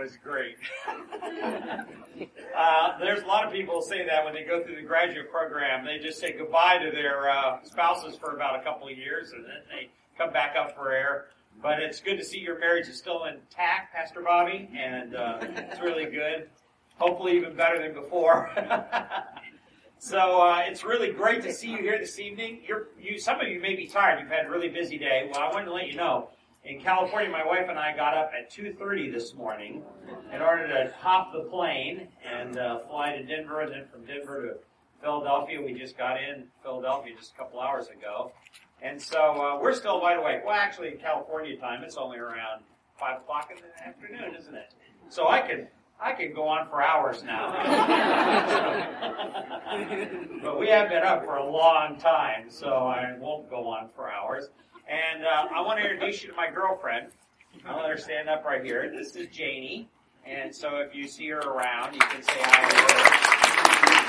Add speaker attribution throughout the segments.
Speaker 1: was great. There's a lot of people who say that when they go through the graduate program. They just say goodbye to their spouses for about a couple of years, and then they come back up for air. But it's good to see your marriage is still intact, Pastor Bobby, and it's really good. Hopefully even better than before. So it's really great to see you here this evening. Some of you may be tired. You've had a really busy day. Well, I wanted to let you know, in California, my wife and I got up at 2:30 this morning in order to hop the plane and fly to Denver, and then from Denver to Philadelphia. We just got in Philadelphia just a couple hours ago. And so we're still wide awake. Well, actually, in California time, it's only around 5 o'clock in the afternoon, isn't it? So I can go on for hours now. But we have been up for a long time, so I won't go on for hours. And I want to introduce you to my girlfriend. I'll let her stand up right here. This is Janie. And so if you see her around, you can say hi to her.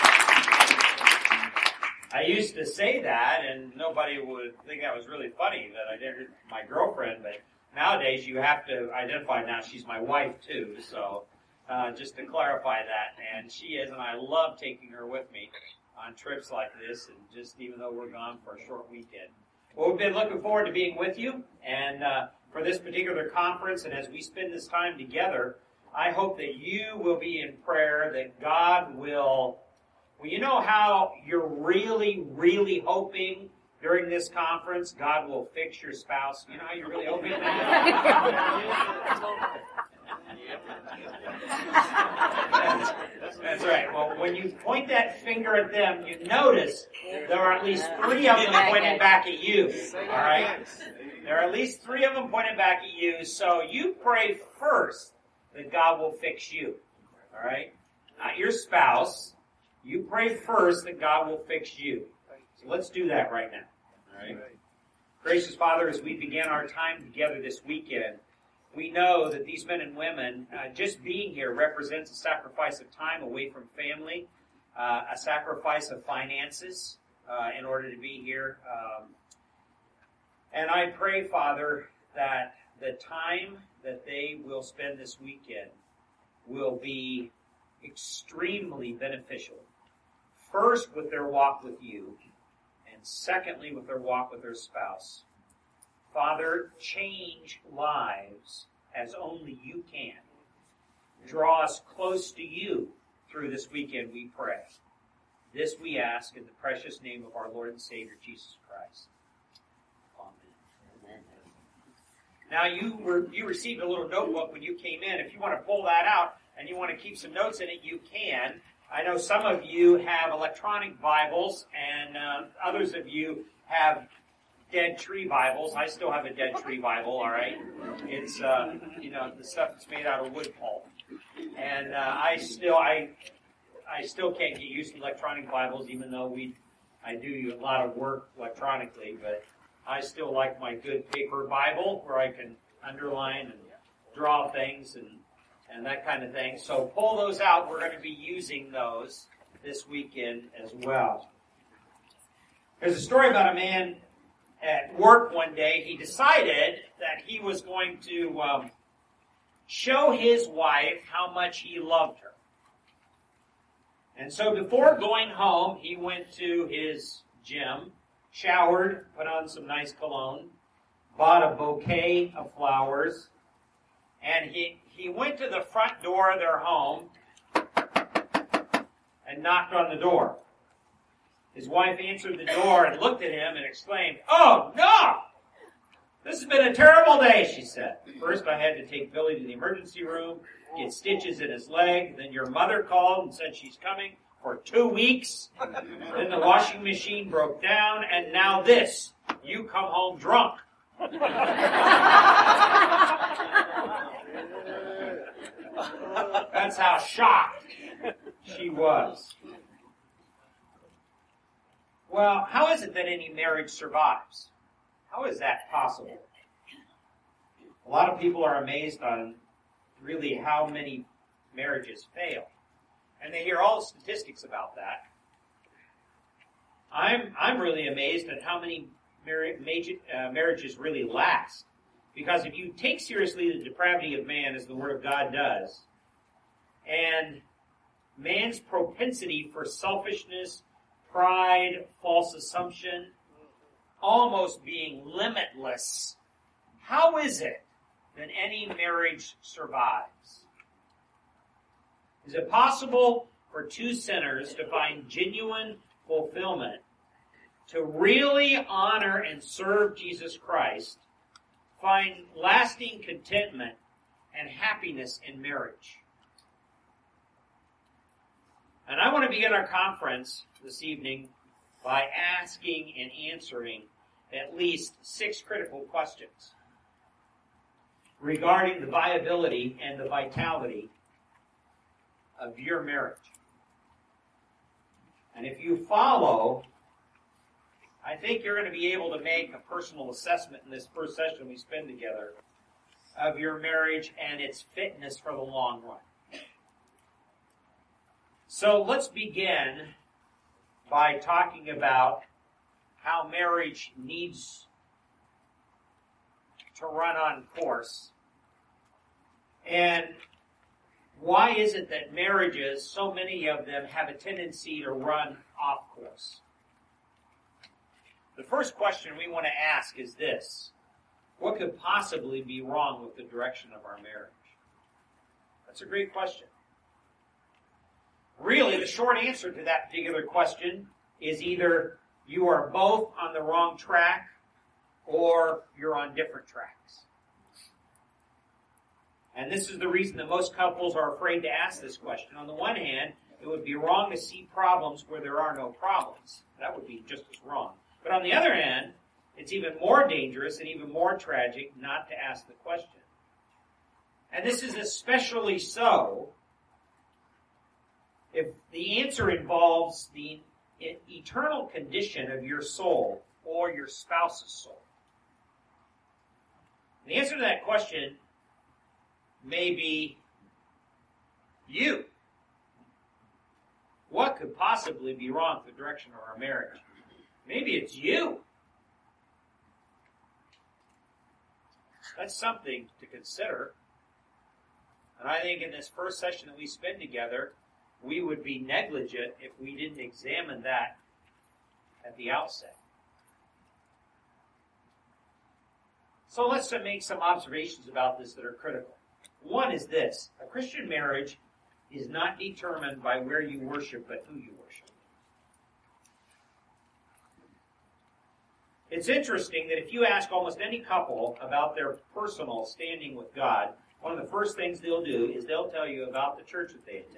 Speaker 1: I used to say that, and nobody would think that was really funny that I did my girlfriend, but nowadays you have to identify now she's my wife too, so just to clarify that. And she is, and I love taking her with me on trips like this, and just even though we're gone for a short weekend. Well, we've been looking forward to being with you, and for this particular conference, and as we spend this time together, I hope that you will be in prayer, that God will... Well, you know how you're really, really hoping during this conference God will fix your spouse? You know how you're really hoping That's right. Well, when you point that finger at them, you notice there are at least 3 of them pointing back at you. All right? There are at least 3 of them pointing back at you, so you pray first that God will fix you. All right? Not your spouse. You pray first that God will fix you. So let's do that right now. All right? Gracious Father, as we begin our time together this weekend, we know that these men and women, just being here represents a sacrifice of time away from family, a sacrifice of finances in order to be here. And I pray, Father, that the time that they will spend this weekend will be extremely beneficial. First, with their walk with you, and secondly, with their walk with their spouse. Father, change lives as only you can. Draw us close to you through this weekend, we pray. This we ask in the precious name of our Lord and Savior, Jesus Christ. Amen. Now, you received a little notebook when you came in. If you want to pull that out and you want to keep some notes in it, you can. I know some of you have electronic Bibles, and others of you have Dead Tree Bibles. I still have a Dead Tree Bible, all right? It's, the stuff that's made out of wood pulp. And I still can't get used to electronic Bibles, even though I do a lot of work electronically, but I still like my good paper Bible where I can underline and draw things and that kind of thing. So pull those out. We're going to be using those this weekend as well. There's a story about a man at work one day. He decided that he was going to show his wife how much he loved her. And so before going home, he went to his gym, showered, put on some nice cologne, bought a bouquet of flowers, and he went to the front door of their home and knocked on the door. His wife answered the door and looked at him and exclaimed, "Oh, no! This has been a terrible day," she said. "First, I had to take Billy to the emergency room, get stitches in his leg. Then your mother called and said she's coming for 2 weeks. Then the washing machine broke down, and now this. You come home drunk." That's how shocked she was. Well, how is it that any marriage survives? How is that possible? A lot of people are amazed on really how many marriages fail. And they hear all the statistics about that. I'm really amazed at how many marriages really last. Because if you take seriously the depravity of man, as the Word of God does, and man's propensity for selfishness, pride, false assumption, almost being limitless, how is it that any marriage survives? Is it possible for two sinners to find genuine fulfillment, to really honor and serve Jesus Christ, find lasting contentment and happiness in marriage? And I want to begin our conference this evening by asking and answering at least 6 critical questions regarding the viability and the vitality of your marriage. And if you follow, I think you're going to be able to make a personal assessment in this first session we spend together of your marriage and its fitness for the long run. So let's begin by talking about how marriage needs to run on course. And why is it that marriages, so many of them, have a tendency to run off course? The first question we want to ask is this: what could possibly be wrong with the direction of our marriage? That's a great question. Really, the short answer to that particular question is either you are both on the wrong track or you're on different tracks. And this is the reason that most couples are afraid to ask this question. On the one hand, it would be wrong to see problems where there are no problems. That would be just as wrong. But on the other hand, it's even more dangerous and even more tragic not to ask the question. And this is especially so if the answer involves the eternal condition of your soul or your spouse's soul. The answer to that question may be you. What could possibly be wrong with the direction of our marriage? Maybe it's you. That's something to consider. And I think in this first session that we spend together, we would be negligent if we didn't examine that at the outset. So let's make some observations about this that are critical. One is this: a Christian marriage is not determined by where you worship, but who you worship. It's interesting that if you ask almost any couple about their personal standing with God, one of the first things they'll do is they'll tell you about the church that they attend.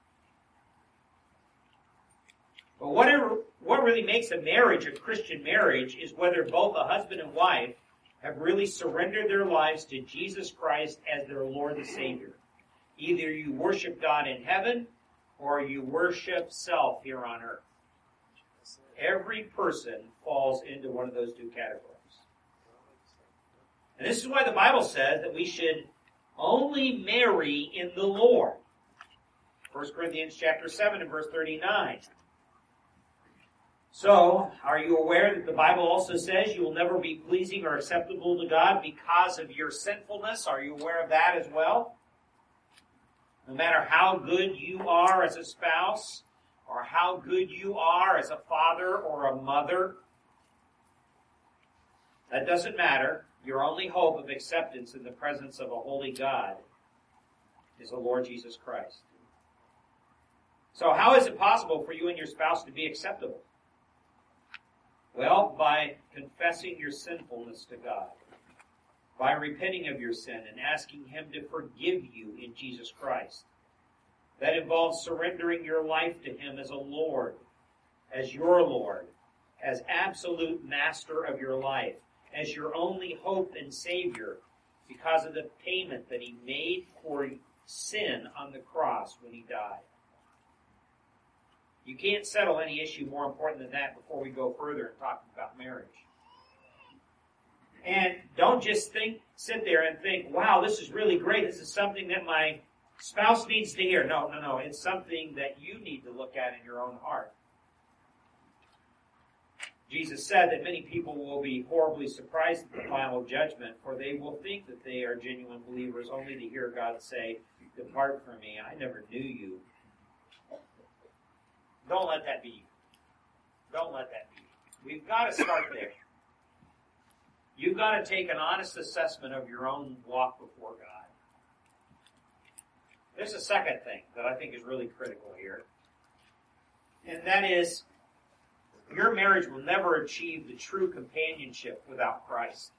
Speaker 1: But what really makes a marriage a Christian marriage is whether both a husband and wife have really surrendered their lives to Jesus Christ as their Lord and Savior. Either you worship God in heaven or you worship self here on earth. Every person falls into one of those two categories. And this is why the Bible says that we should only marry in the Lord. 1 Corinthians chapter 7 and verse 39. So, are you aware that the Bible also says you will never be pleasing or acceptable to God because of your sinfulness? Are you aware of that as well? No matter how good you are as a spouse, or how good you are as a father or a mother, that doesn't matter. Your only hope of acceptance in the presence of a holy God is the Lord Jesus Christ. So how is it possible for you and your spouse to be acceptable? Well, by confessing your sinfulness to God, by repenting of your sin and asking Him to forgive you in Jesus Christ. That involves surrendering your life to Him as a Lord, as your Lord, as absolute master of your life, as your only hope and Savior because of the payment that He made for sin on the cross when He died. You can't settle any issue more important than that before we go further in talking about marriage. And don't just sit there and think, wow, this is really great. This is something that my spouse needs to hear. No. It's something that you need to look at in your own heart. Jesus said that many people will be horribly surprised at the final judgment, for they will think that they are genuine believers only to hear God say, "Depart from me, I never knew you." Don't let that be you. Don't let that be you. We've got to start there. You've got to take an honest assessment of your own walk before God. There's a second thing that I think is really critical here, and that is your marriage will never achieve the true companionship without Christ.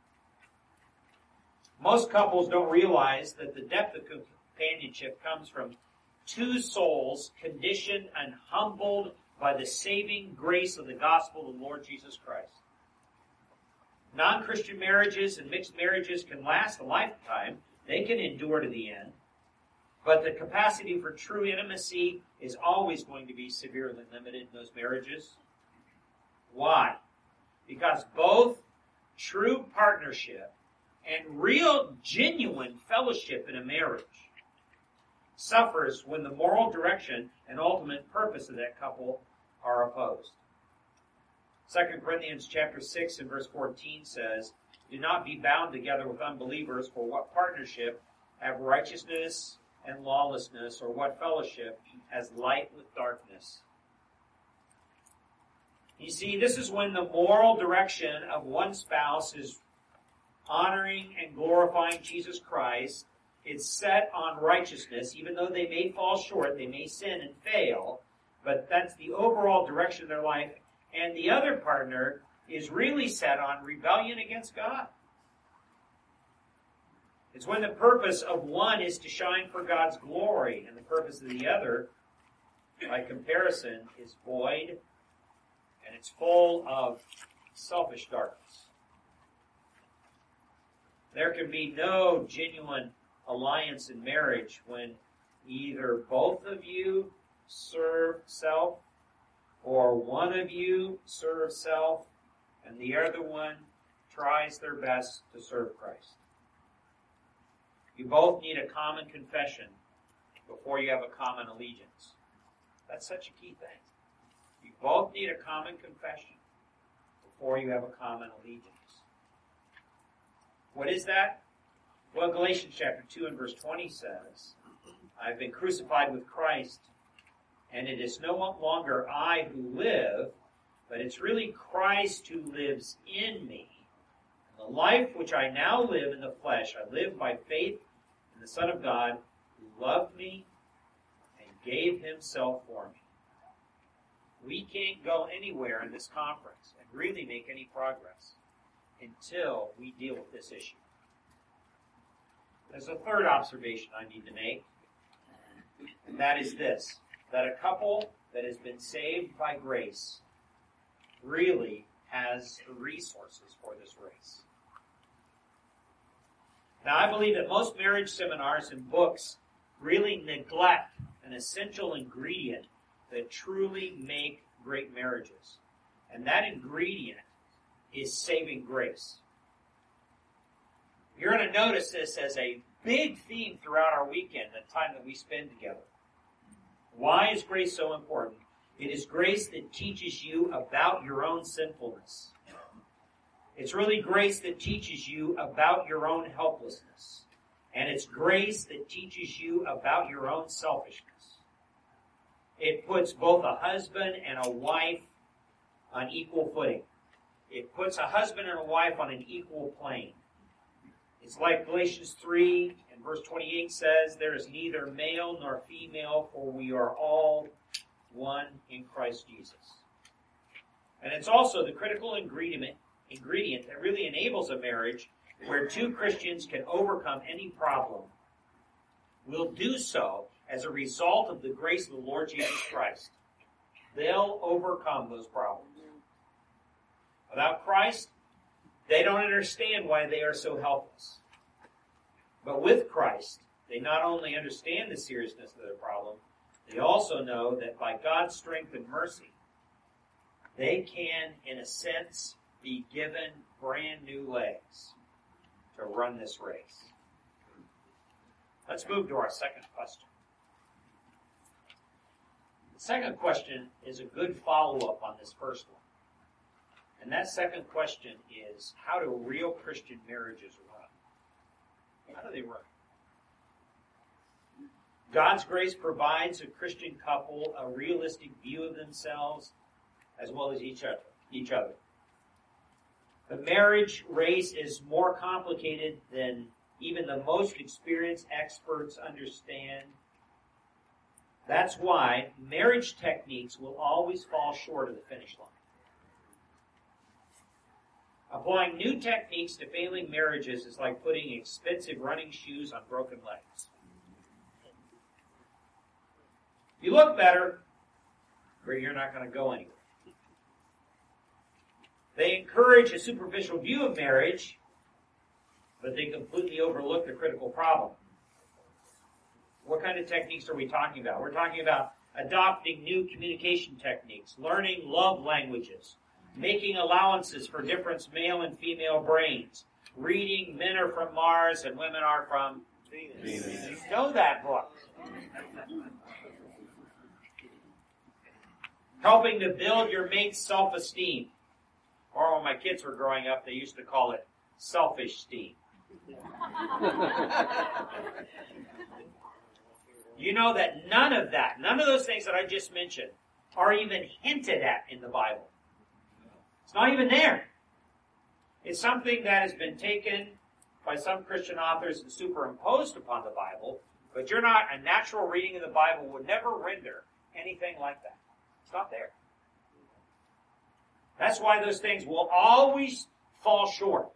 Speaker 1: Most couples don't realize that the depth of companionship comes from two souls conditioned and humbled by the saving grace of the gospel of the Lord Jesus Christ. Non-Christian marriages and mixed marriages can last a lifetime. They can endure to the end. But the capacity for true intimacy is always going to be severely limited in those marriages. Why? Because both true partnership and real, genuine fellowship in a marriage suffers when the moral direction and ultimate purpose of that couple are opposed. 2 Corinthians chapter 6 and verse 14 says, "Do not be bound together with unbelievers, for what partnership have righteousness and lawlessness, or what fellowship has light with darkness?" You see, this is when the moral direction of one spouse is honoring and glorifying Jesus Christ. It's set on righteousness, even though they may fall short, they may sin and fail, but that's the overall direction of their life. And the other partner is really set on rebellion against God. It's when the purpose of one is to shine for God's glory, and the purpose of the other, by comparison, is void, and it's full of selfish darkness. There can be no genuine alliance in marriage when either both of you serve self, or one of you serves self, and the other one tries their best to serve Christ. You both need a common confession before you have a common allegiance. That's such a key thing. You both need a common confession before you have a common allegiance. What is that? Well, Galatians chapter 2 and verse 20 says, "I've been crucified with Christ, and it is no longer I who live, but it's really Christ who lives in me. And the life which I now live in the flesh, I live by faith in the Son of God, who loved me and gave himself for me." We can't go anywhere in this conference and really make any progress until we deal with this issue. There's a third observation I need to make, and that is this, that a couple that has been saved by grace really has the resources for this race. Now, I believe that most marriage seminars and books really neglect an essential ingredient that truly make great marriages. And that ingredient is saving grace. You're going to notice this as a big theme throughout our weekend, the time that we spend together. Why is grace so important? It is grace that teaches you about your own sinfulness. It's really grace that teaches you about your own helplessness. And it's grace that teaches you about your own selfishness. It puts both a husband and a wife on equal footing. It puts a husband and a wife on an equal plane. It's like Galatians 3 and verse 28 says, "There is neither male nor female, for we are all one in Christ Jesus." And it's also the critical ingredient that really enables a marriage where two Christians can overcome any problem. Will do so as a result of the grace of the Lord Jesus Christ. They'll overcome those problems. Without Christ, they don't understand why they are so helpless. But with Christ, they not only understand the seriousness of their problem, they also know that by God's strength and mercy, they can, in a sense, be given brand new legs to run this race. Let's move to our second question. The second question is a good follow-up on this first one. And that second question is, how do real Christian marriages run? How do they run? God's grace provides a Christian couple a realistic view of themselves as well as each other. The marriage race is more complicated than even the most experienced experts understand. That's why marriage techniques will always fall short of the finish line. Applying new techniques to failing marriages is like putting expensive running shoes on broken legs. You look better, but you're not going to go anywhere. They encourage a superficial view of marriage, but they completely overlook the critical problem. What kind of techniques are we talking about? We're talking about adopting new communication techniques, learning love languages, making allowances for different male and female brains, reading men are from Mars and women are from Venus. You know that book. Helping to build your mate's self-esteem. Or when my kids were growing up, they used to call it selfish-esteem. You know that none of those things that I just mentioned are even hinted at in the Bible. It's not even there. It's something that has been taken by some Christian authors and superimposed upon the Bible, but a natural reading of the Bible would never render anything like that. It's not there. That's why those things will always fall short.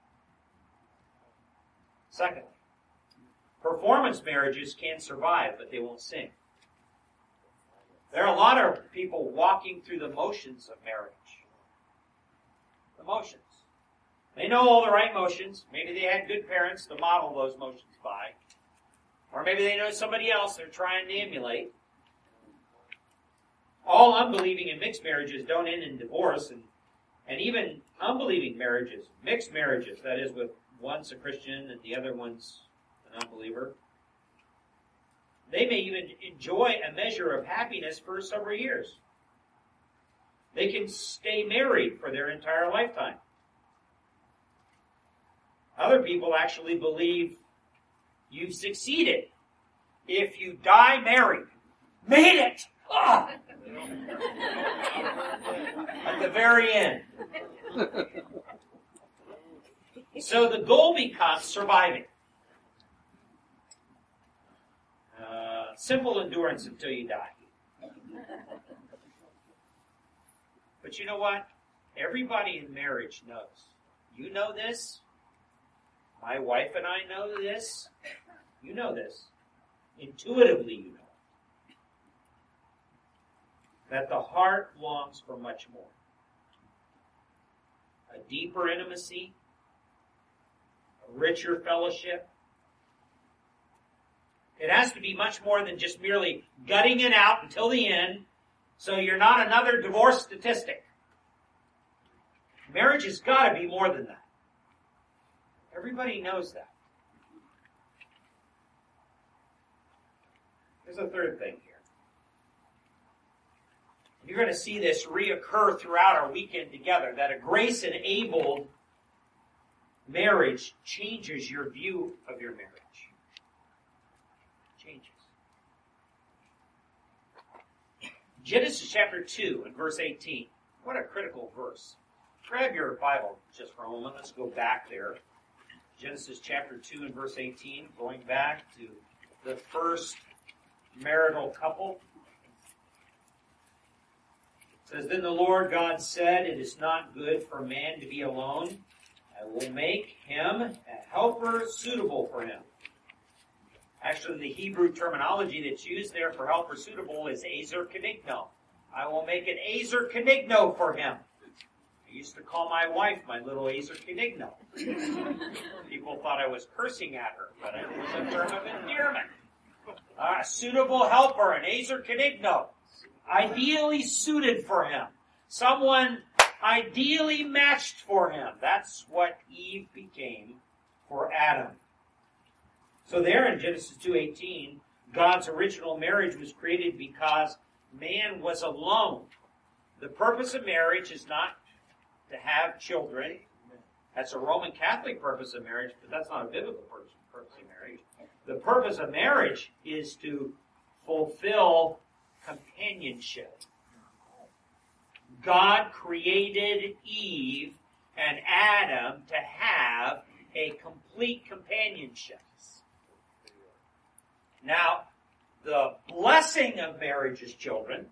Speaker 1: Secondly, performance marriages can survive, but they won't sing. There are a lot of people walking through the motions of marriage. The motions. They know all the right motions. Maybe they had good parents to model those motions by. Or maybe they know somebody else they're trying to emulate. All unbelieving and mixed marriages don't end in divorce, and even unbelieving marriages, mixed marriages, that is, with one's a Christian and the other one's an unbeliever, they may even enjoy a measure of happiness for several years. They can stay married for their entire lifetime. Other people actually believe you've succeeded if you die married. Made it! Oh! At the very end. So the goal becomes surviving. Simple endurance until you die. But you know what? Everybody in marriage knows. You know this. My wife and I know this. You know this. Intuitively you know. That the heart longs for much more. A deeper intimacy, a richer fellowship. It has to be much more than just merely gutting it out until the end, so you're not another divorce statistic. Marriage has got to be more than that. Everybody knows that. There's a third thing here. You're going to see this reoccur throughout our weekend together, that a grace-enabled marriage changes your view of your marriage. Changes. Genesis chapter 2 and verse 18. What a critical verse. Grab your Bible just for a moment. Let's go back there. Genesis chapter 2 and verse 18, going back to the first marital couple. It says, Then the Lord God said, It is not good for man to be alone. I will make him a helper suitable for him. Actually, the Hebrew terminology that's used there for helper suitable is Ezer Kenigno. I will make an Ezer Kenigno for him. I used to call my wife my little Ezer Kenigno. People thought I was cursing at her, but it was a term of endearment. A suitable helper, an Ezer Kenigno. Ideally suited for him. Someone ideally matched for him. That's what Eve became for Adam. So there in Genesis 2:18, God's original marriage was created because man was alone. The purpose of marriage is not to have children. That's a Roman Catholic purpose of marriage, but that's not a biblical purpose of marriage. The purpose of marriage is to fulfill companionship. God created Eve and Adam to have a complete companionship. Now, the blessing of marriage is children.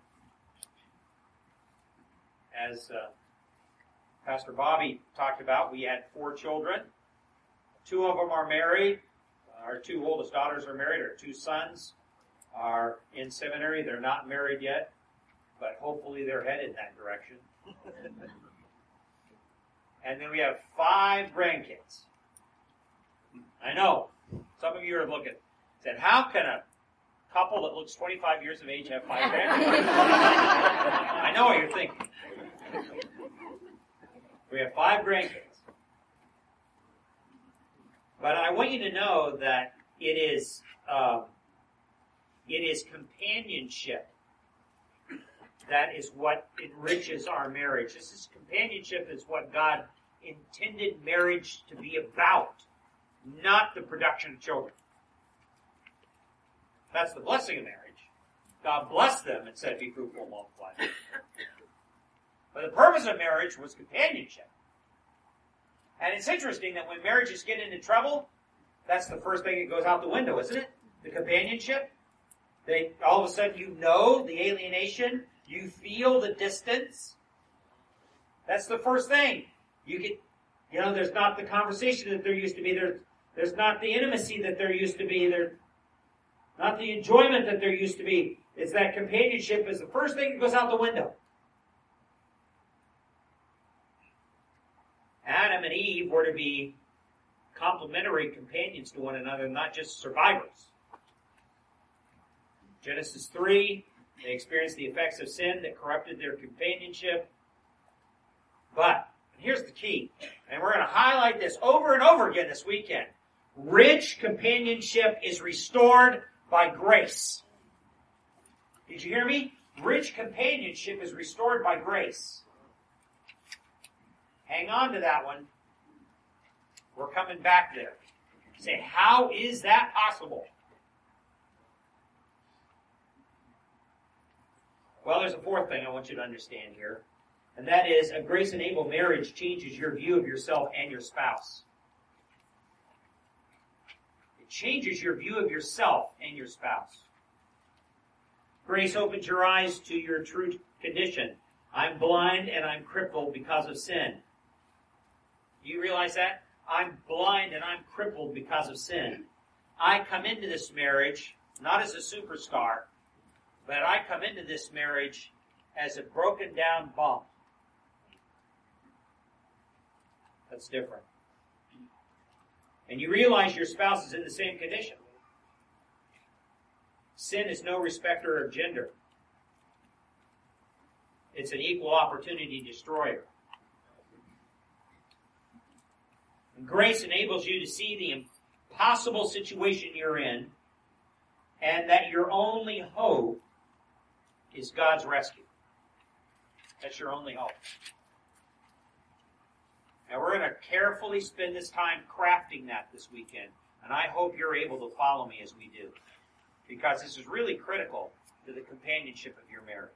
Speaker 1: As Pastor Bobby talked about, we had 4 children. 2 of them are married. Our 2 oldest daughters are married. Our 2 sons are in seminary. They're not married yet, but hopefully they're headed in that direction. And then we have 5 grandkids. I know, some of you are looking, said, how can a couple that looks 25 years of age have 5 grandkids? I know what you're thinking. We have 5 grandkids. But I want you to know that it is companionship that is what enriches our marriage. This is companionship is what God intended marriage to be about, not the production of children. That's the blessing of marriage. God blessed them and said, be fruitful and multiply. But the purpose of marriage was companionship. And it's interesting that when marriages get into trouble, that's the first thing that goes out the window, isn't it? The companionship. All of a sudden you know the alienation. You feel the distance. That's the first thing. There's not the conversation that there used to be. There's not the intimacy that there used to be. There's not the enjoyment that there used to be. It's that companionship is the first thing that goes out the window. Adam and Eve were to be complementary companions to one another, not just survivors. Genesis 3, they experienced the effects of sin that corrupted their companionship. But here's the key, and we're going to highlight this over and over again this weekend. Rich companionship is restored by grace. Did you hear me? Rich companionship is restored by grace. Hang on to that one. We're coming back there. Say, how is that possible? Well, there's a 4th thing I want you to understand here. And that is, a grace-enabled marriage changes your view of yourself and your spouse. It changes your view of yourself and your spouse. Grace opens your eyes to your true condition. I'm blind and I'm crippled because of sin. Do you realize that? I'm blind and I'm crippled because of sin. I come into this marriage not as a superstar, but I come into this marriage as a broken down bump. That's different. And you realize your spouse is in the same condition. Sin is no respecter of gender. It's an equal opportunity destroyer. And grace enables you to see the impossible situation you're in, and that your only hope is God's rescue. That's your only hope. Now we're going to carefully spend this time crafting that this weekend, and I hope you're able to follow me as we do, because this is really critical to the companionship of your marriage.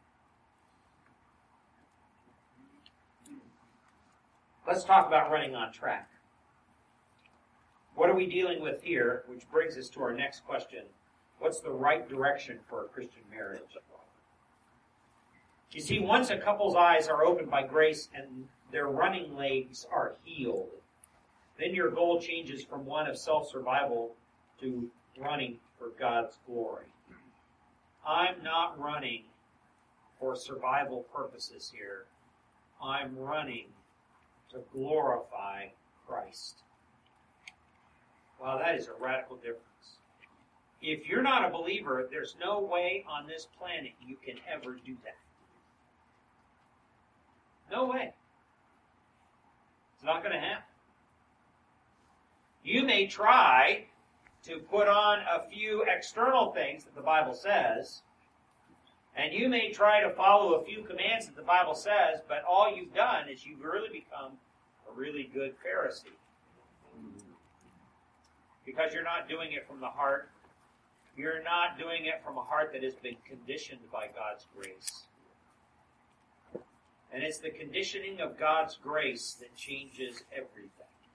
Speaker 1: Let's talk about running on track. What are we dealing with here? Which brings us to our next question. What's the right direction for a Christian marriage? You see, once a couple's eyes are opened by grace and their running legs are healed, then your goal changes from one of self-survival to running for God's glory. I'm not running for survival purposes here. I'm running to glorify Christ. Wow, that is a radical difference. If you're not a believer, there's no way on this planet you can ever do that. No way. It's not going to happen. You may try to put on a few external things that the Bible says, And you may try to follow a few commands that the Bible says, but all you've done is you've really become a really good Pharisee. Because you're not doing it from the heart. You're not doing it from a heart that has been conditioned by God's grace. And it's the conditioning of God's grace that changes everything.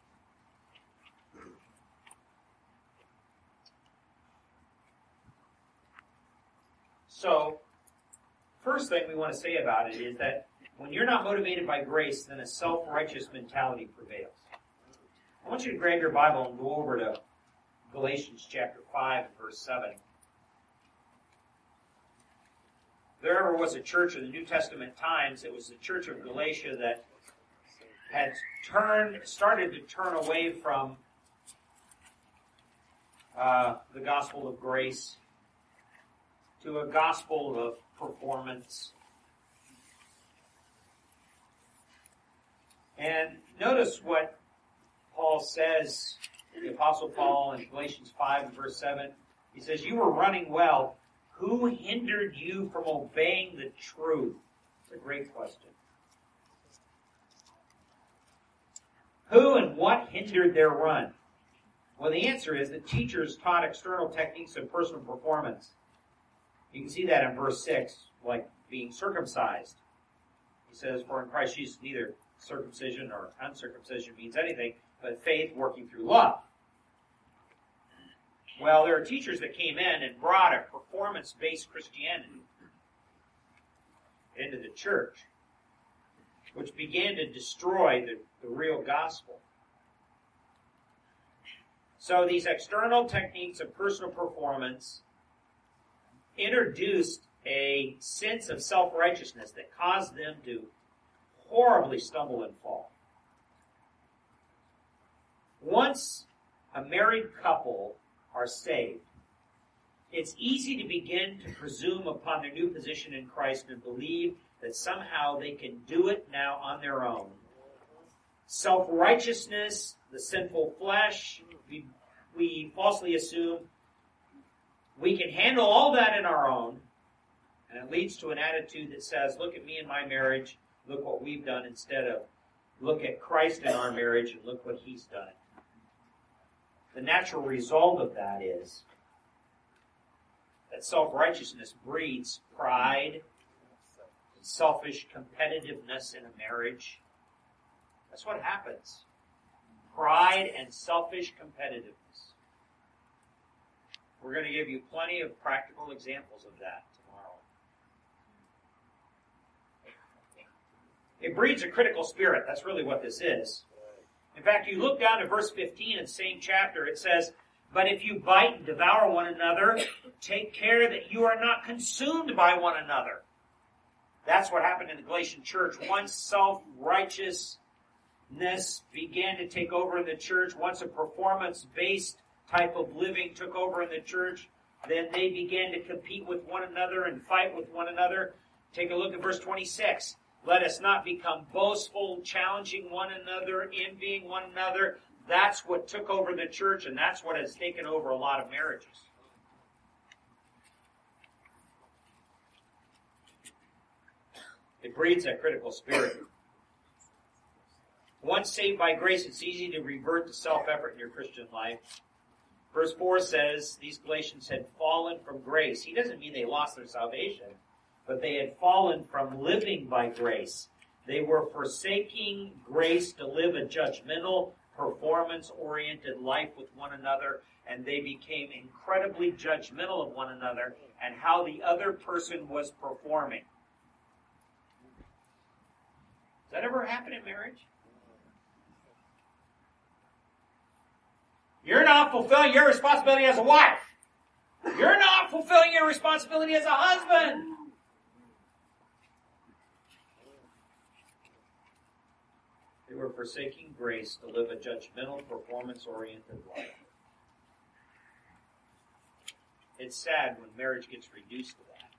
Speaker 1: So, first thing we want to say about it is that when you're not motivated by grace, then a self-righteous mentality prevails. I want you to grab your Bible and go over to Galatians chapter 5, verse 7. If there ever was a church in the New Testament times, it was the church of Galatia that had started to turn away from the gospel of grace to a gospel of performance. And notice what Paul says, the Apostle Paul in Galatians 5 and verse 7. He says, "You were running well. Who hindered you from obeying the truth?" It's a great question. Who and what hindered their run? Well, the answer is that teachers taught external techniques of personal performance. You can see that in verse 6, like being circumcised. He says, "For in Christ Jesus neither circumcision or uncircumcision means anything, but faith working through love." Well, there are teachers that came in and brought a performance-based Christianity into the church, which began to destroy the real gospel. So these external techniques of personal performance introduced a sense of self-righteousness that caused them to horribly stumble and fall. Once a married couple are saved, it's easy to begin to presume upon their new position in Christ and believe that somehow they can do it now on their own. Self-righteousness, the sinful flesh, we falsely assume we can handle all that in our own, and it leads to an attitude that says, look at me and my marriage, look what we've done, instead of look at Christ in our marriage and look what He's done. The natural result of that is that self-righteousness breeds pride and selfish competitiveness in a marriage. That's what happens. Pride and selfish competitiveness. We're going to give you plenty of practical examples of that tomorrow. It breeds a critical spirit. That's really what this is. In fact, you look down to verse 15 in the same chapter, it says, "But if you bite and devour one another, take care that you are not consumed by one another." That's what happened in the Galatian church. Once self-righteousness began to take over in the church, once a performance-based type of living took over in the church, then they began to compete with one another and fight with one another. Take a look at verse 26. "Let us not become boastful, challenging one another, envying one another." That's what took over the church, and that's what has taken over a lot of marriages. It breeds a critical spirit. Once saved by grace, it's easy to revert to self-effort in your Christian life. Verse 4 says these Galatians had fallen from grace. He doesn't mean they lost their salvation, but they had fallen from living by grace. They were forsaking grace to live a judgmental, performance-oriented life with one another, and they became incredibly judgmental of one another and how the other person was performing. Does that ever happen in marriage? You're not fulfilling your responsibility as a wife. You're not fulfilling your responsibility as a husband. They were forsaking grace to live a judgmental, performance-oriented life. It's sad when marriage gets reduced to that.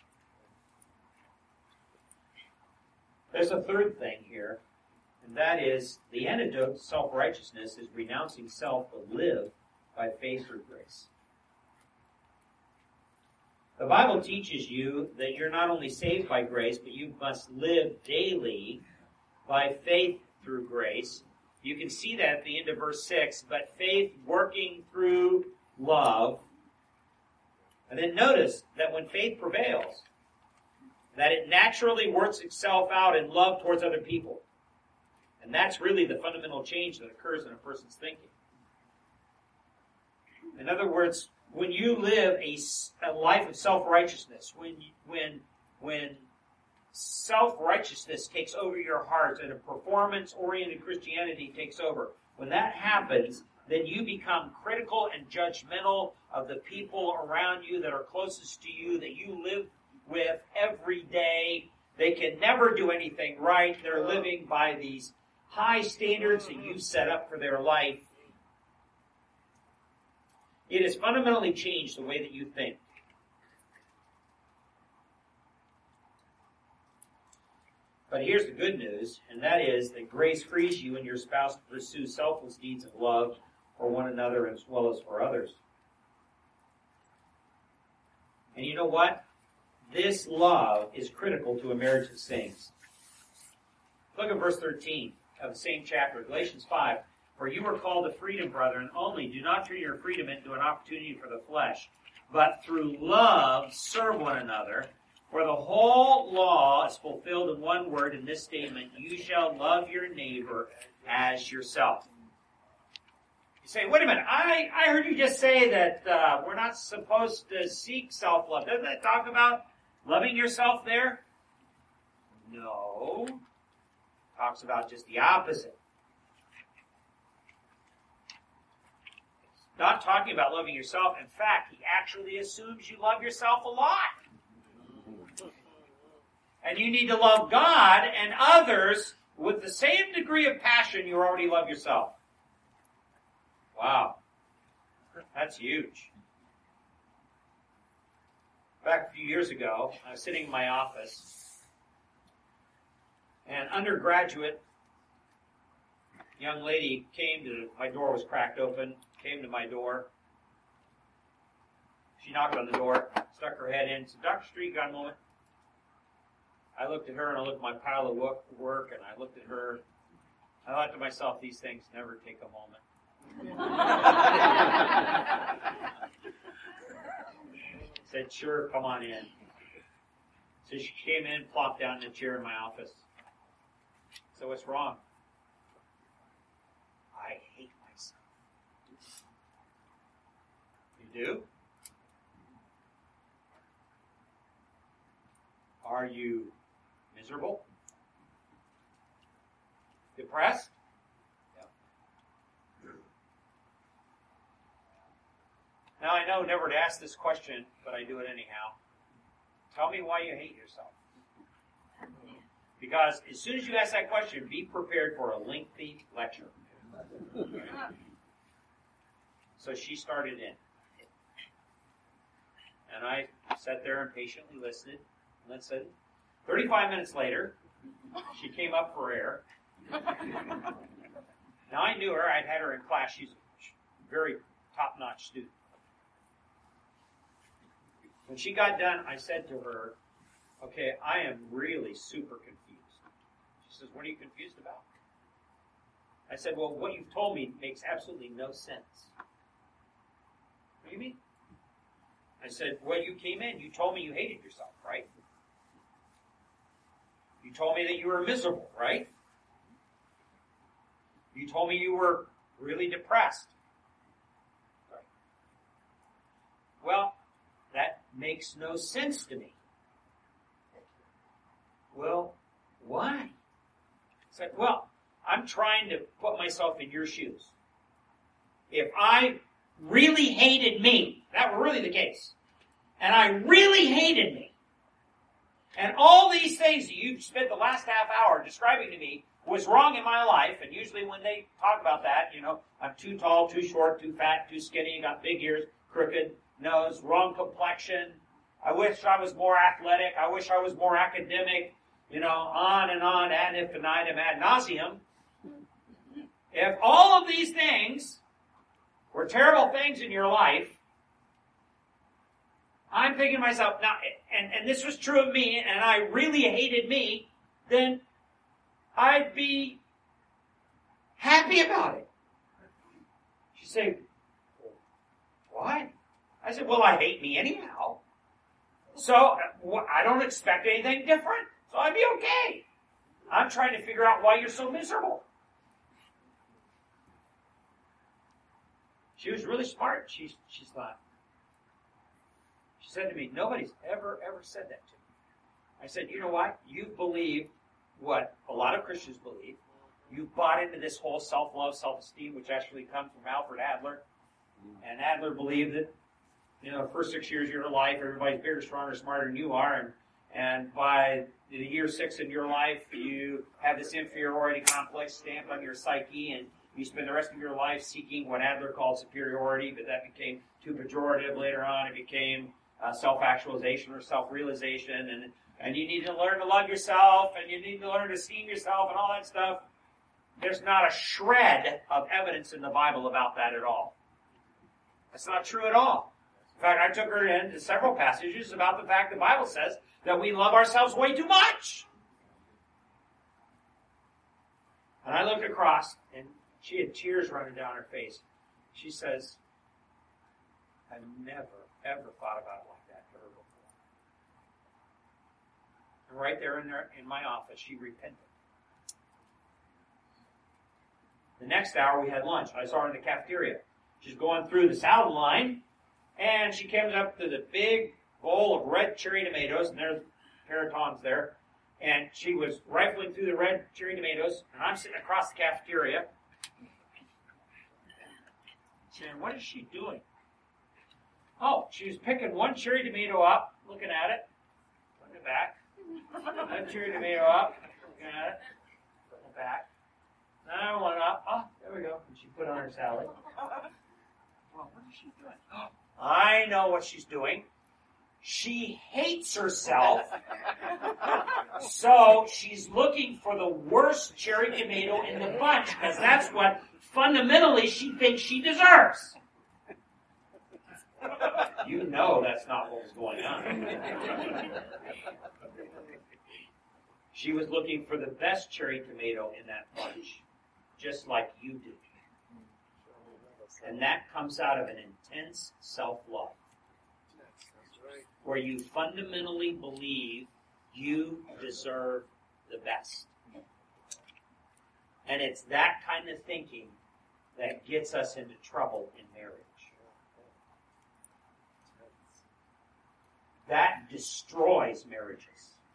Speaker 1: There's a third thing here, and that is the antidote to self-righteousness is renouncing self but live by faith through grace. The Bible teaches you that you're not only saved by grace, but you must live daily by faith through grace. You can see that at the end of verse 6, but faith working through love. And then notice that when faith prevails, that it naturally works itself out in love towards other people. And that's really the fundamental change that occurs in a person's thinking. In other words, when you live a life of self-righteousness, when self-righteousness takes over your heart and a performance-oriented Christianity takes over, when that happens, then you become critical and judgmental of the people around you that are closest to you, that you live with every day. They can never do anything right. They're living by these high standards that you've set up for their life. It has fundamentally changed the way that you think. But here's the good news, and that is that grace frees you and your spouse to pursue selfless deeds of love for one another as well as for others. And you know what? This love is critical to a marriage that sings. Look at verse 13 of the same chapter, Galatians 5. For you were called to freedom, brethren, only do not turn your freedom into an opportunity for the flesh, but through love serve one another. For the whole law is fulfilled in one word in this statement, you shall love your neighbor as yourself. You say, wait a minute, I heard you just say that we're not supposed to seek self-love. Doesn't that talk about loving yourself there? No. It talks about just the opposite. It's not talking about loving yourself. In fact, he actually assumes you love yourself a lot. And you need to love God and others with the same degree of passion you already love yourself. Wow. That's huge. Back a few years ago, I was sitting in my office, and undergraduate young lady came to, my door was cracked open, came to my door. She knocked on the door, stuck her head in, said, Dr. Street, got a moment? I looked at her and I looked at my pile of work and I looked at her. I thought to myself, these things never take a moment. Said, sure, come on in. So she came in, plopped down in a chair in my office. So what's wrong? I hate myself. You do? Are you miserable? Depressed? Yep. Now I know never to ask this question, but I do it anyhow. Tell me why you hate yourself. Because as soon as you ask that question, be prepared for a lengthy lecture. So she started in. And I sat there and patiently listened. Listen. 35 minutes later, she came up for air. Now I knew her. I'd had her in class. She's a very top-notch student. When she got done, I said to her, okay, I am really super confused. She says, what are you confused about? I said, well, what you've told me makes absolutely no sense. What do you mean? I said, well, you came in. You told me you hated yourself, right? You told me that you were miserable, right? You told me you were really depressed. Right. Well, that makes no sense to me. Well, why? I said, well, I'm trying to put myself in your shoes. If I really hated me, that were really the case, and I really hated me, and all these things that you've spent the last half hour describing to me was wrong in my life, and usually when they talk about that, I'm too tall, too short, too fat, too skinny, got big ears, crooked nose, wrong complexion, I wish I was more athletic, I wish I was more academic, on and on, ad infinitum, ad nauseum. If all of these things were terrible things in your life, I'm thinking to myself, now, and this was true of me, and I really hated me, then I'd be happy about it. She'd say, why? I said, well, I hate me anyhow. So I don't expect anything different. So I'd be okay. I'm trying to figure out why you're so miserable. She was really smart. She thought. She said to me, nobody's ever said that to me. I said, you know what? You believe what a lot of Christians believe. You bought into this whole self-love, self-esteem, which actually comes from Alfred Adler. And Adler believed that, the first 6 years of your life, everybody's bigger, stronger, smarter than you are. And by the year 6 in your life, you have this inferiority complex stamped on your psyche, and you spend the rest of your life seeking what Adler called superiority, but that became too pejorative later on. It became self-actualization or self-realization, and you need to learn to love yourself, and you need to learn to esteem yourself, and all that stuff. There's not a shred of evidence in the Bible about that at all. That's not true at all. In fact, I took her into several passages about the fact the Bible says that we love ourselves way too much. And I looked across, and she had tears running down her face. She says, I've never, ever thought about it like that to her before. And right there in my office, she repented. The next hour, we had lunch. I saw her in the cafeteria. She's going through the salad line, and she comes up to the big bowl of red cherry tomatoes, and there's Paratons there. And she was rifling through the red cherry tomatoes, and I'm sitting across the cafeteria. Saying, what is she doing? Oh, she was picking one cherry tomato up, looking at it, putting it back. Another cherry tomato up, looking at it, putting it back. Another one up. Oh, there we go. And she put on her salad. Well, what is she doing? Oh, I know what she's doing. She hates herself. So she's looking for the worst cherry tomato in the bunch, because that's what fundamentally she thinks she deserves. You know that's not what was going on. She was looking for the best cherry tomato in that bunch, just like you do. And that comes out of an intense self-love, where you fundamentally believe you deserve the best. And it's that kind of thinking that gets us into trouble in marriage. That destroys marriages.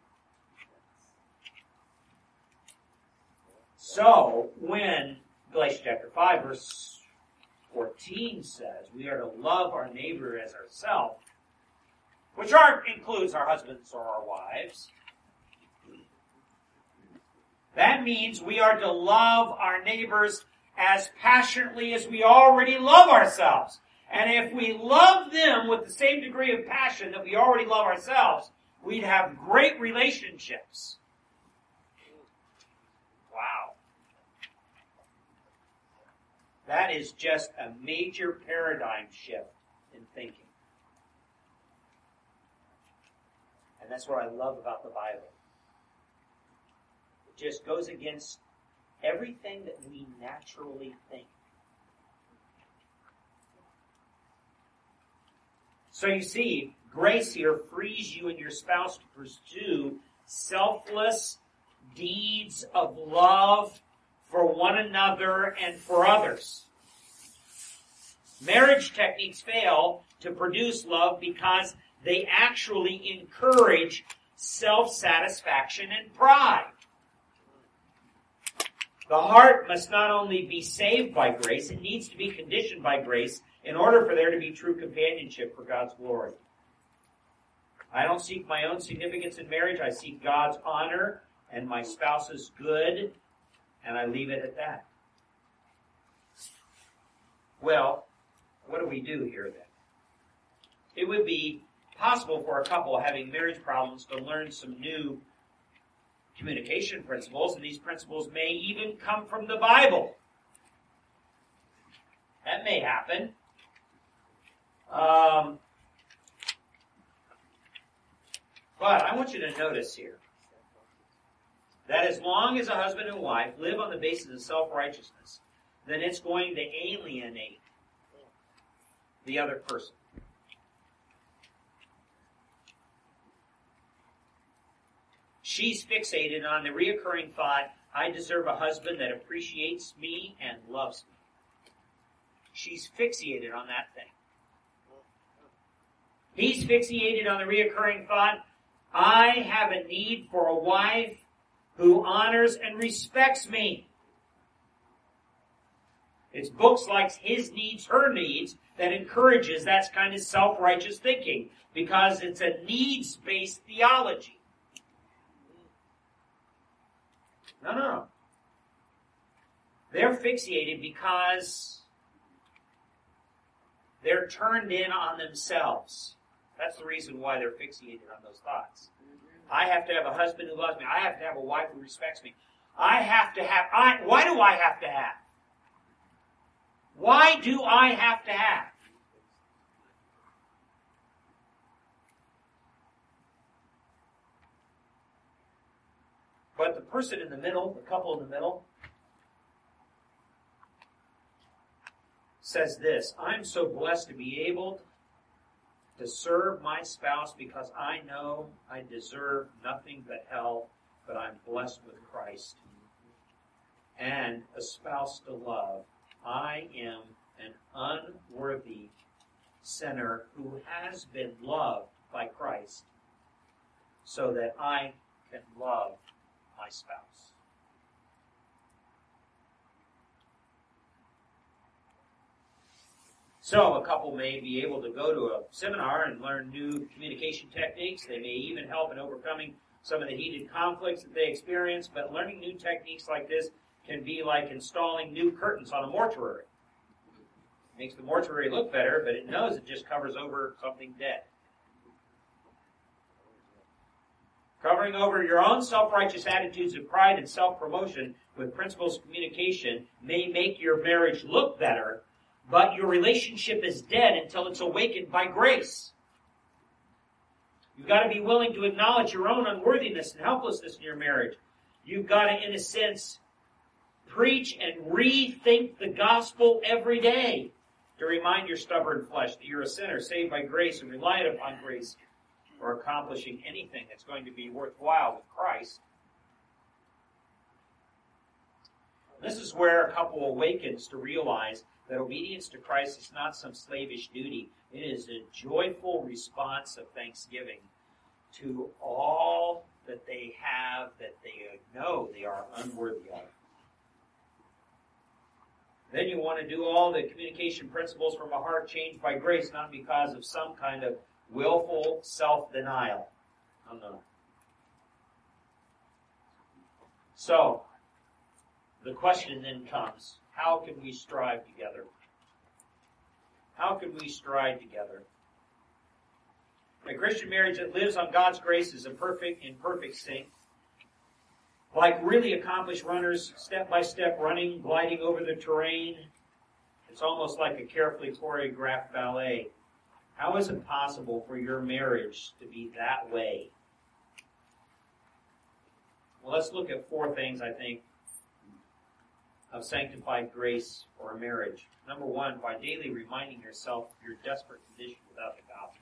Speaker 1: So, when Galatians chapter 5, verse 14 says we are to love our neighbor as ourselves, which includes our husbands or our wives, that means we are to love our neighbors as passionately as we already love ourselves. And if we love them with the same degree of passion that we already love ourselves, we'd have great relationships. Wow. That is just a major paradigm shift in thinking. And that's what I love about the Bible. It just goes against everything that we naturally think. So you see, grace here frees you and your spouse to pursue selfless deeds of love for one another and for others. Marriage techniques fail to produce love because they actually encourage self-satisfaction and pride. The heart must not only be saved by grace, it needs to be conditioned by grace in order for there to be true companionship for God's glory. I don't seek my own significance in marriage. I seek God's honor and my spouse's good, and I leave it at that. Well, what do we do here then? It would be possible for a couple having marriage problems to learn some new communication principles, and these principles may even come from the Bible. That may happen. But I want you to notice here that as long as a husband and wife live on the basis of self-righteousness, then it's going to alienate the other person. She's fixated on the reoccurring thought, I deserve a husband that appreciates me and loves me. She's fixated on that thing. He's fixated on the reoccurring thought, I have a need for a wife who honors and respects me. It's books like His Needs, Her Needs that encourages that kind of self-righteous thinking because it's a needs-based theology. No. They're fixated because they're turned in on themselves. That's the reason why they're fixated on those thoughts. I have to have a husband who loves me. I have to have a wife who respects me. Why do I have to have? Why do I have to have? But the person in the middle, the couple in the middle, says this, I'm so blessed to be able to serve my spouse because I know I deserve nothing but hell, but I'm blessed with Christ and a spouse to love. I am an unworthy sinner who has been loved by Christ so that I can love my spouse. So a couple may be able to go to a seminar and learn new communication techniques. They may even help in overcoming some of the heated conflicts that they experience, but learning new techniques like this can be like installing new curtains on a mortuary. It makes the mortuary look better, but it knows it just covers over something dead. Covering over your own self-righteous attitudes of pride and self-promotion with principles of communication may make your marriage look better, but your relationship is dead until it's awakened by grace. You've got to be willing to acknowledge your own unworthiness and helplessness in your marriage. You've got to, in a sense, preach and rethink the gospel every day to remind your stubborn flesh that you're a sinner saved by grace and reliant upon grace for accomplishing anything that's going to be worthwhile with Christ. This is where a couple awakens to realize that obedience to Christ is not some slavish duty. It is a joyful response of thanksgiving to all that they have that they know they are unworthy of. Then you want to do all the communication principles from a heart changed by grace, not because of some kind of willful self-denial. No. So, the question then comes, how can we strive together? How can we strive together? A Christian marriage that lives on God's grace is in perfect sync. Like really accomplished runners, step by step, running, gliding over the terrain. It's almost like a carefully choreographed ballet. How is it possible for your marriage to be that way? Well, let's look at 4 things, I think, of sanctified grace for a marriage. Number 1, by daily reminding yourself of your desperate condition without the gospel.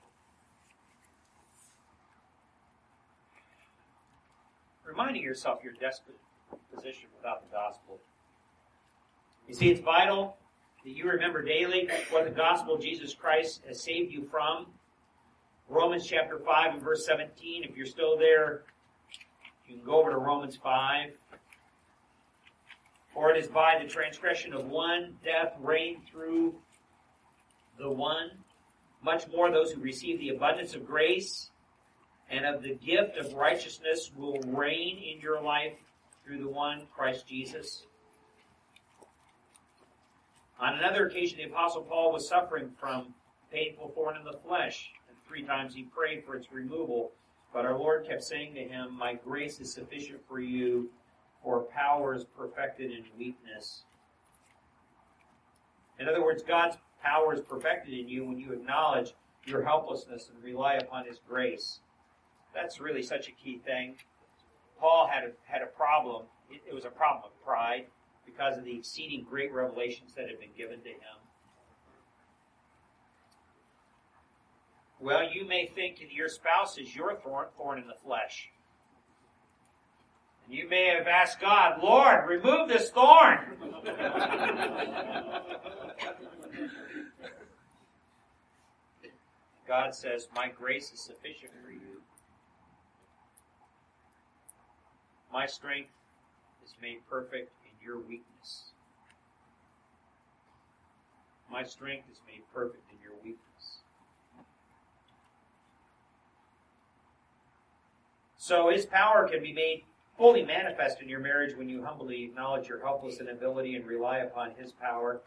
Speaker 1: Reminding yourself of your desperate position without the gospel. You see, it's vital that you remember daily what the gospel of Jesus Christ has saved you from. Romans chapter 5 and verse 17. If you're still there, you can go over to Romans 5. For it is by the transgression of one, death reigned through the one. Much more those who receive the abundance of grace and of the gift of righteousness will reign in your life through the one, Christ Jesus. On another occasion, the Apostle Paul was suffering from painful thorn in the flesh, and 3 times he prayed for its removal. But our Lord kept saying to him, my grace is sufficient for you, for power is perfected in weakness. In other words, God's power is perfected in you when you acknowledge your helplessness and rely upon His grace. That's really such a key thing. Paul had a problem. It was a problem of pride because of the exceeding great revelations that had been given to him. Well, you may think that your spouse is your thorn in the flesh. And you may have asked God, Lord, remove this thorn. God says, my grace is sufficient for you. My strength is made perfect in your weakness. My strength is made perfect in your weakness. So his power can be made fully manifest in your marriage when you humbly acknowledge your helpless inability and rely upon his power.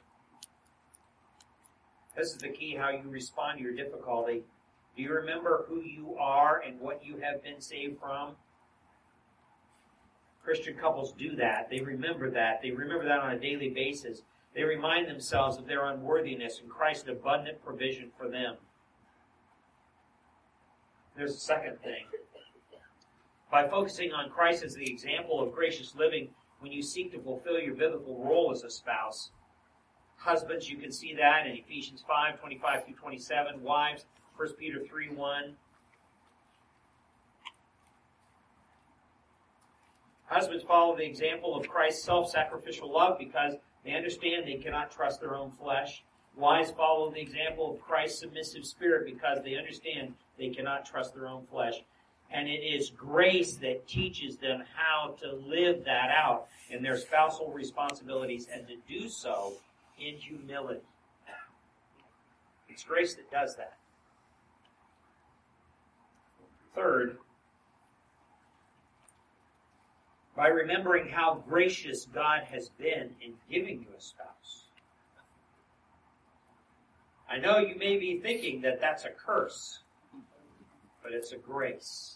Speaker 1: This is the key, how you respond to your difficulty. Do you remember who you are and what you have been saved from? Christian couples do that. They remember that. They remember that on a daily basis. They remind themselves of their unworthiness and Christ's abundant provision for them. There's a second thing. By focusing on Christ as the example of gracious living when you seek to fulfill your biblical role as a spouse. Husbands, you can see that in Ephesians 5:25-27. Wives, 1 Peter 3:1. Husbands follow the example of Christ's self-sacrificial love because they understand they cannot trust their own flesh. Wives follow the example of Christ's submissive spirit because they understand they cannot trust their own flesh. And it is grace that teaches them how to live that out in their spousal responsibilities and to do so in humility. It's grace that does that. Third, by remembering how gracious God has been in giving you a spouse. I know you may be thinking that that's a curse, but it's a grace.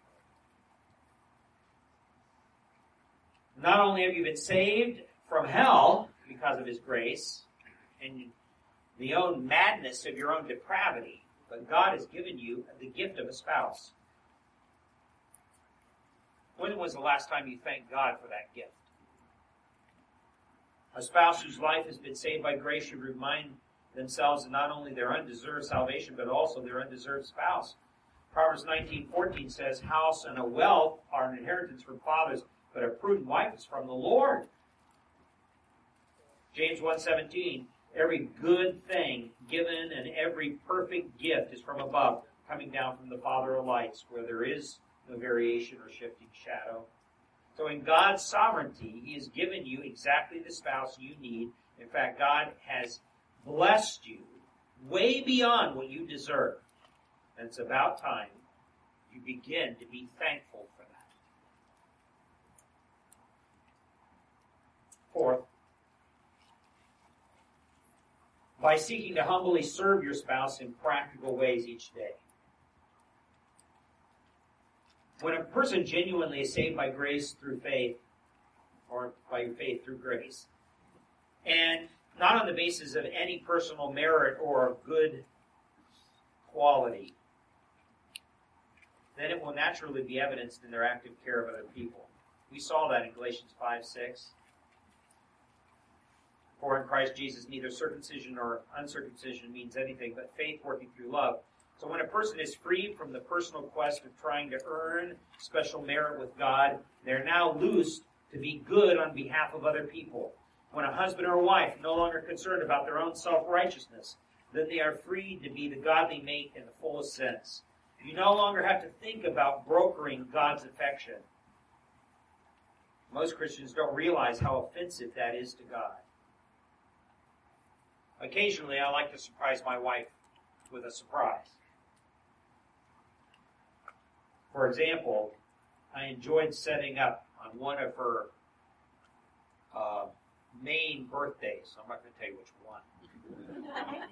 Speaker 1: Not only have you been saved from hell because of his grace and the own madness of your own depravity, but God has given you the gift of a spouse. When was the last time you thanked God for that gift? A spouse whose life has been saved by grace should remind themselves of not only their undeserved salvation, but also their undeserved spouse. Proverbs 19:14 says, house and a wealth are an inheritance from fathers, but a prudent wife is from the Lord. James 1:17, every good thing given and every perfect gift is from above, coming down from the Father of lights, where there is no variation or shifting shadow. So in God's sovereignty, he has given you exactly the spouse you need. In fact, God has blessed you way beyond what you deserve. And it's about time you begin to be thankful for that. Fourth, by seeking to humbly serve your spouse in practical ways each day. When a person genuinely is saved by grace through faith, or by faith through grace, and not on the basis of any personal merit or good quality, then it will naturally be evidenced in their active care of other people. We saw that in Galatians 5:6. For in Christ Jesus, neither circumcision nor uncircumcision means anything, but faith working through love. So when a person is freed from the personal quest of trying to earn special merit with God, they're now loosed to be good on behalf of other people. When a husband or a wife no longer concerned about their own self-righteousness, then they are freed to be the godly mate in the fullest sense. You no longer have to think about brokering God's affection. Most Christians don't realize how offensive that is to God. Occasionally, I like to surprise my wife with a surprise. For example, I enjoyed setting up on one of her main birthdays. I'm not going to tell you which one.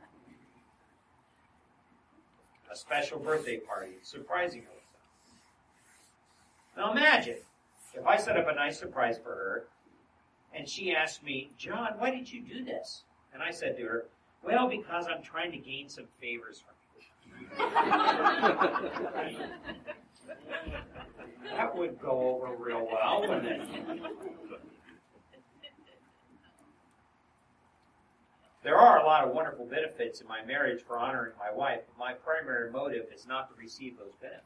Speaker 1: A special birthday party, surprising her with something. Now imagine if I set up a nice surprise for her, and she asked me, John, why did you do this? And I said to her, well, because I'm trying to gain some favors from you. That would go over real well, wouldn't it? There are a lot of wonderful benefits in my marriage for honoring my wife, but my primary motive is not to receive those benefits.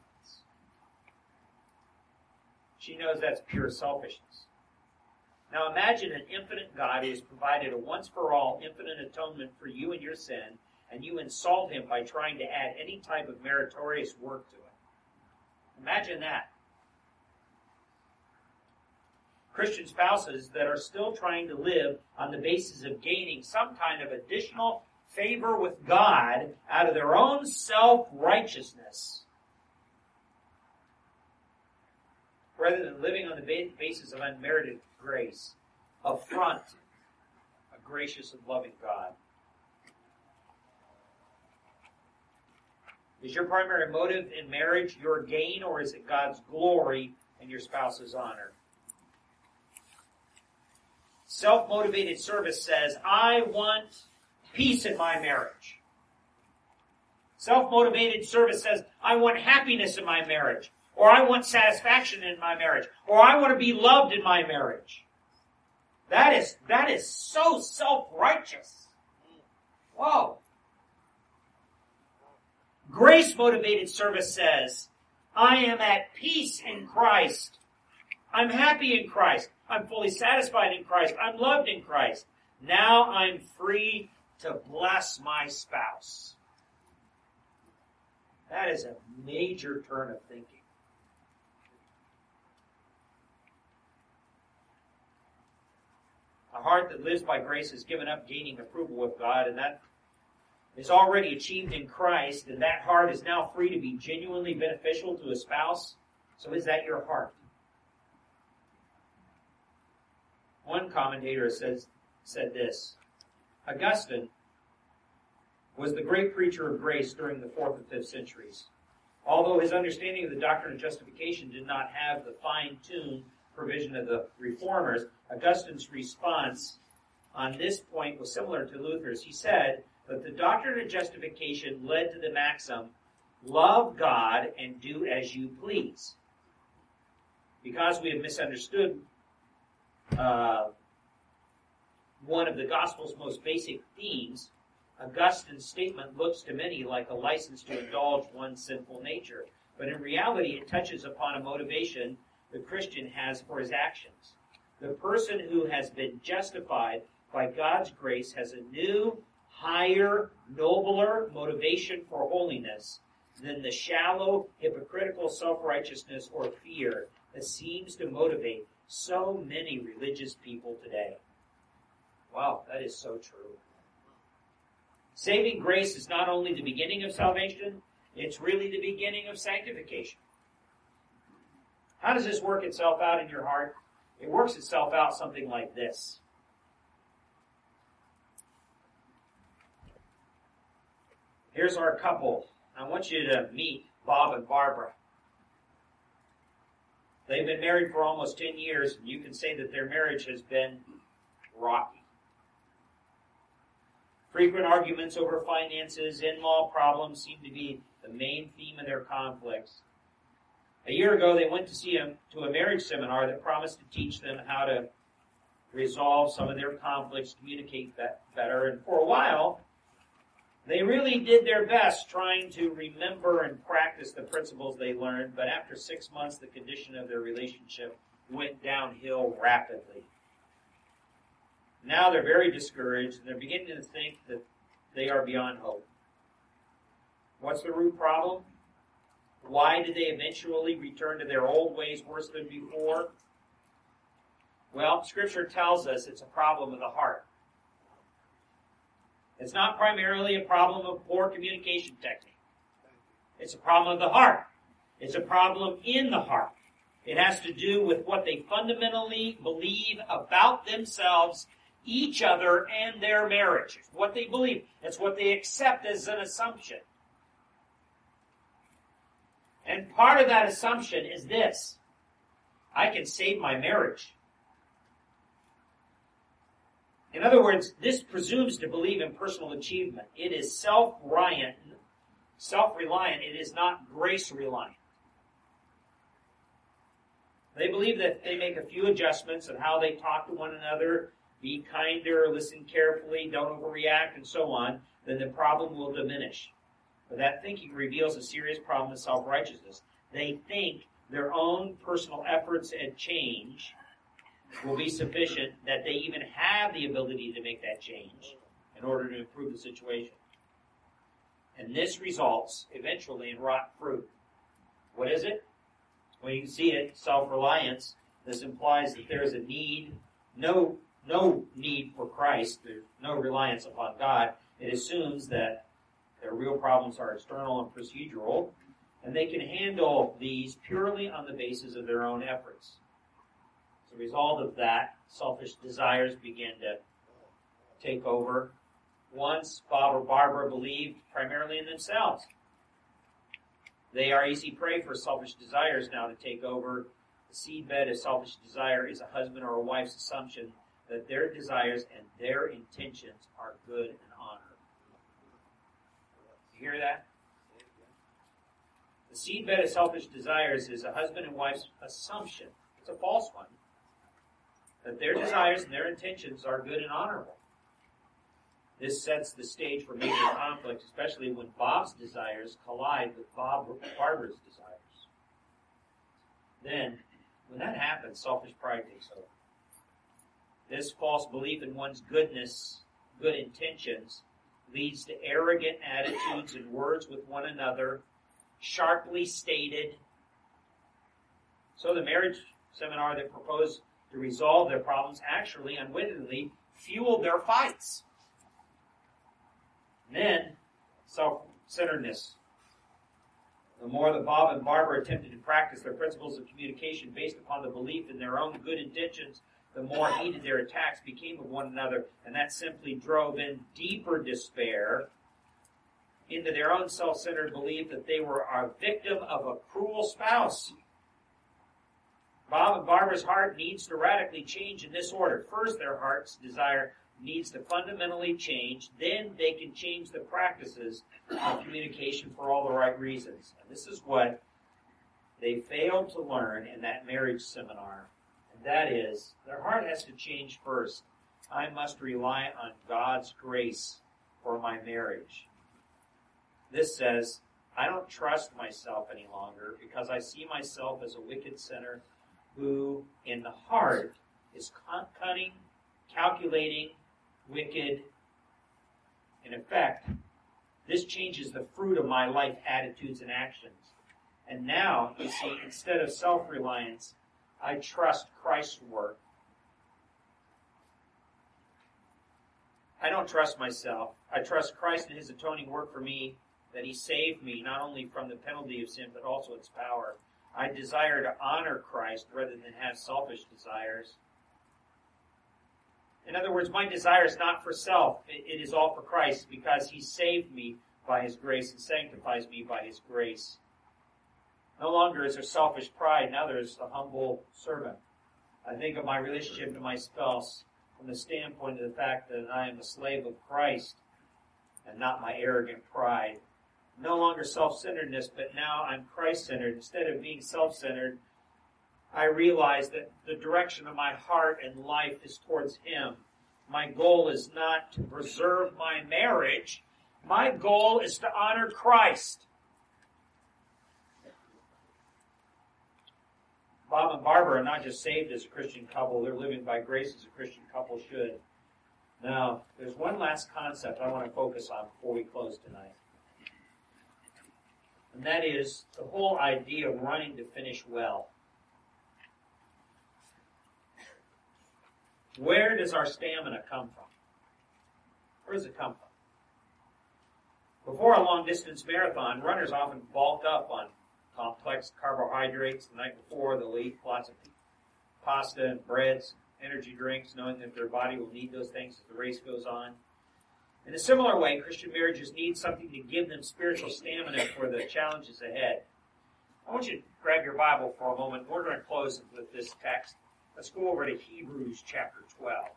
Speaker 1: She knows that's pure selfishness. Now imagine an infinite God who has provided a once-for-all infinite atonement for you and your sin, and you insult him by trying to add any type of meritorious work to it. Imagine that. Christian spouses that are still trying to live on the basis of gaining some kind of additional favor with God out of their own self-righteousness, rather than living on the basis of unmerited grace, affront a gracious and loving God. Is your primary motive in marriage your gain, or is it God's glory and your spouse's honor? Self-motivated service says, I want peace in my marriage. Self-motivated service says, I want happiness in my marriage. Or I want satisfaction in my marriage. Or I want to be loved in my marriage. That is so self-righteous. Whoa. Grace-motivated service says, I am at peace in Christ. I'm happy in Christ. I'm fully satisfied in Christ. I'm loved in Christ. Now I'm free to bless my spouse. That is a major turn of thinking. A heart that lives by grace has given up gaining approval with God, and that is already achieved in Christ, and that heart is now free to be genuinely beneficial to a spouse. So is that your heart? One commentator said this: Augustine was the great preacher of grace during the 4th and 5th centuries. Although his understanding of the doctrine of justification did not have the fine-tuned provision of the Reformers, Augustine's response on this point was similar to Luther's. He said that the doctrine of justification led to the maxim, love God and do as you please. Because we have misunderstood one of the gospel's most basic themes, Augustine's statement looks to many like a license to indulge one's sinful nature. But in reality, it touches upon a motivation the Christian has for his actions. The person who has been justified by God's grace has a new, higher, nobler motivation for holiness than the shallow, hypocritical self-righteousness or fear that seems to motivate so many religious people today. Wow, that is so true. Saving grace is not only the beginning of salvation, it's really the beginning of sanctification. How does this work itself out in your heart? It works itself out something like this. Here's our couple. I want you to meet Bob and Barbara. They've been married for almost 10 years, and you can say that their marriage has been rocky. Frequent arguments over finances, in-law problems seem to be the main theme of their conflicts. A year ago, they went to a marriage seminar that promised to teach them how to resolve some of their conflicts, communicate that better, and for a while, they really did their best trying to remember and practice the principles they learned, but after 6 months, the condition of their relationship went downhill rapidly. Now they're very discouraged, and they're beginning to think that they are beyond hope. What's the root problem? Why did they eventually return to their old ways worse than before? Well, Scripture tells us it's a problem of the heart. It's not primarily a problem of poor communication technique. It's a problem of the heart. It's a problem in the heart. It has to do with what they fundamentally believe about themselves, each other, and their marriage. It's what they believe. It's what they accept as an assumption. And part of that assumption is this: I can save my marriage. In other words, this presumes to believe in personal achievement. It is self-reliant self-reliant. It is not grace-reliant. They believe that if they make a few adjustments of how they talk to one another, be kinder, listen carefully, don't overreact, and so on, then the problem will diminish. But that thinking reveals a serious problem of self-righteousness. They think their own personal efforts at change will be sufficient, that they even have the ability to make that change in order to improve the situation. And this results eventually in rotten fruit. What is it? Well, you can see it, self-reliance. This implies that there is a need, no need for Christ. There's no reliance upon God. It assumes that their real problems are external and procedural, and they can handle these purely on the basis of their own efforts. As a result of that, selfish desires begin to take over. Once, Bob or Barbara believed primarily in themselves. They are easy prey for selfish desires now to take over. The seedbed of selfish desire is a husband or a wife's assumption that their desires and their intentions are good and honorable. You hear that? The seedbed of selfish desires is a husband and wife's assumption. It's a false one. That their desires and their intentions are good and honorable. This sets the stage for major conflict, especially when Bob's desires collide with Barbara's desires. Then, when that happens, selfish pride takes over. This false belief in one's goodness, good intentions, leads to arrogant attitudes and words with one another, sharply stated. So the marriage seminar that proposed to resolve their problems actually, unwittingly, fueled their fights. Then, self-centeredness. The more that Bob and Barbara attempted to practice their principles of communication based upon the belief in their own good intentions, the more heated their attacks became of one another, and that simply drove in deeper despair into their own self-centered belief that they were a victim of a cruel spouse. Bob and Barbara's heart needs to radically change in this order. First, their heart's desire needs to fundamentally change. Then they can change the practices of communication for all the right reasons. And this is what they failed to learn in that marriage seminar. And that is, their heart has to change first. I must rely on God's grace for my marriage. This says, I don't trust myself any longer because I see myself as a wicked sinner who, in the heart, is cunning, calculating, wicked. In effect, this changes the fruit of my life attitudes and actions. And now, you see, instead of self-reliance, I trust Christ's work. I don't trust myself. I trust Christ and His atoning work for me, that He saved me not only from the penalty of sin, but also its power. I desire to honor Christ rather than have selfish desires. In other words, my desire is not for self. It is all for Christ, because He saved me by His grace and sanctifies me by His grace. No longer is there selfish pride. Now there's the humble servant. I think of my relationship to my spouse from the standpoint of the fact that I am a slave of Christ and not my arrogant pride. No longer self-centeredness, but now I'm Christ-centered. Instead of being self-centered, I realize that the direction of my heart and life is towards Him. My goal is not to preserve my marriage. My goal is to honor Christ. Bob and Barbara are not just saved as a Christian couple, they're living by grace as a Christian couple should. Now, there's one last concept I want to focus on before we close tonight. And that is the whole idea of running to finish well. Where does our stamina come from? Where does it come from? Before a long-distance marathon, runners often bulk up on complex carbohydrates the night before. They'll eat lots of pasta and breads, energy drinks, knowing that their body will need those things as the race goes on. In a similar way, Christian marriages need something to give them spiritual stamina for the challenges ahead. I want you to grab your Bible for a moment. We're going to close with this text. Let's go over to Hebrews chapter 12.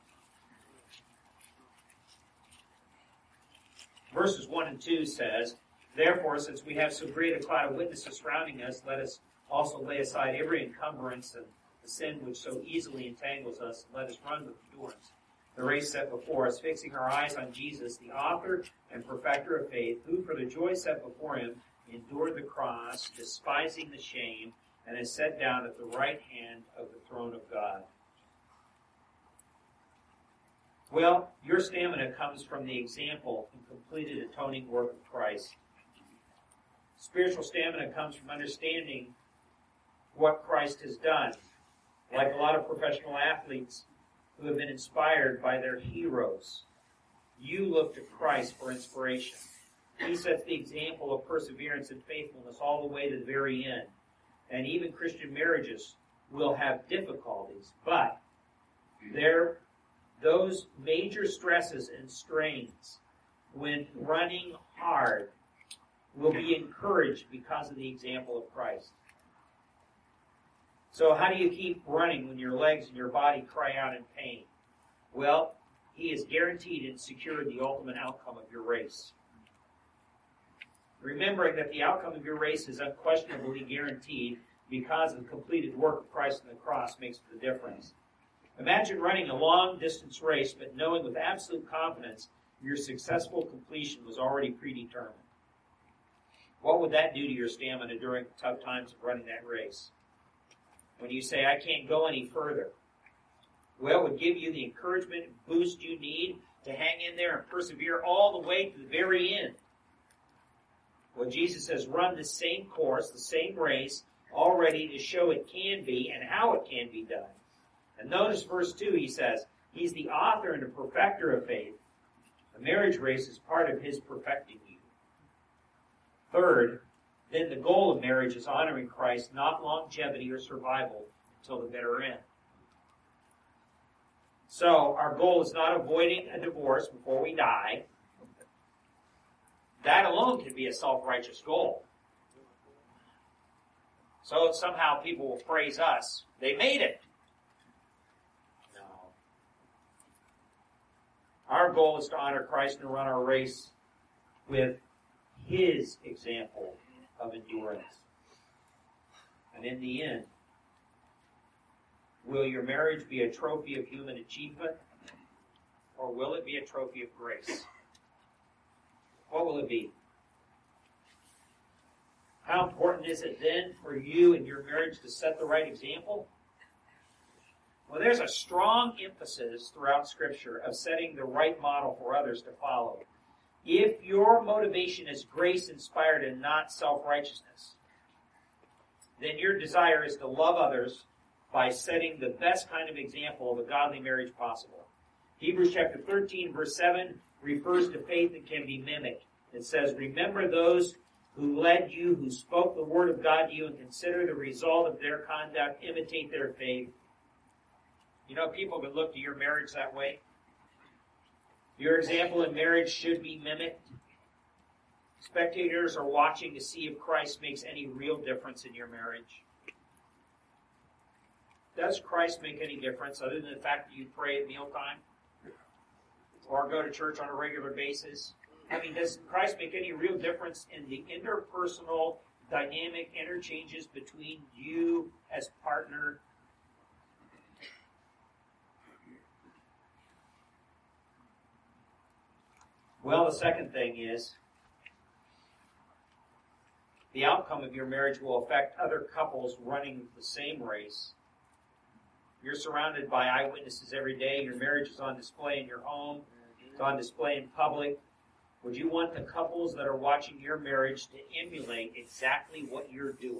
Speaker 1: Verses 1 and 2 says, Therefore, since we have so great a cloud of witnesses surrounding us, let us also lay aside every encumbrance and the sin which so easily entangles us, and let us run with endurance the race set before us, fixing our eyes on Jesus, the author and perfecter of faith, who for the joy set before him endured the cross, despising the shame, and is set down at the right hand of the throne of God. Well, your stamina comes from the example and completed atoning work of Christ. Spiritual stamina comes from understanding what Christ has done. Like a lot of professional athletes who have been inspired by their heroes, you look to Christ for inspiration. He sets the example of perseverance and faithfulness all the way to the very end. And even Christian marriages will have difficulties, but those major stresses and strains when running hard will be encouraged because of the example of Christ. So how do you keep running when your legs and your body cry out in pain? Well, he has guaranteed and secured the ultimate outcome of your race. Remembering that the outcome of your race is unquestionably guaranteed because of the completed work of Christ on the cross makes the difference. Imagine running a long-distance race, but knowing with absolute confidence your successful completion was already predetermined. What would that do to your stamina during tough times of running that race? When you say, I can't go any further. Well, it would give you the encouragement and boost you need to hang in there and persevere all the way to the very end. Well, Jesus says, run the same course, the same race, all ready to show it can be and how it can be done. And notice verse 2, he says, he's the author and the perfecter of faith. The marriage race is part of his perfecting you. Third, then the goal of marriage is honoring Christ, not longevity or survival until the bitter end. So our goal is not avoiding a divorce before we die. That alone can be a self-righteous goal. So somehow people will praise us. They made it. No. Our goal is to honor Christ and run our race with his example of endurance. And in the end, will your marriage be a trophy of human achievement, or will it be a trophy of grace? What will it be? How important is it then for you in your marriage to set the right example? Well, there's a strong emphasis throughout Scripture of setting the right model for others to follow. If your motivation is grace-inspired and not self-righteousness, then your desire is to love others by setting the best kind of example of a godly marriage possible. Hebrews chapter 13, verse 7 refers to faith that can be mimicked. It says, remember those who led you, who spoke the word of God to you, and consider the result of their conduct, imitate their faith. You know, people can look to your marriage that way. Your example in marriage should be mimicked. Spectators are watching to see if Christ makes any real difference in your marriage. Does Christ make any difference other than the fact that you pray at mealtime? Or go to church on a regular basis? I mean, does Christ make any real difference in the interpersonal dynamic interchanges between you as partner? Well, the second thing is, the outcome of your marriage will affect other couples running the same race. You're surrounded by eyewitnesses every day. Your marriage is on display in your home. It's on display in public. Would you want the couples that are watching your marriage to emulate exactly what you're doing?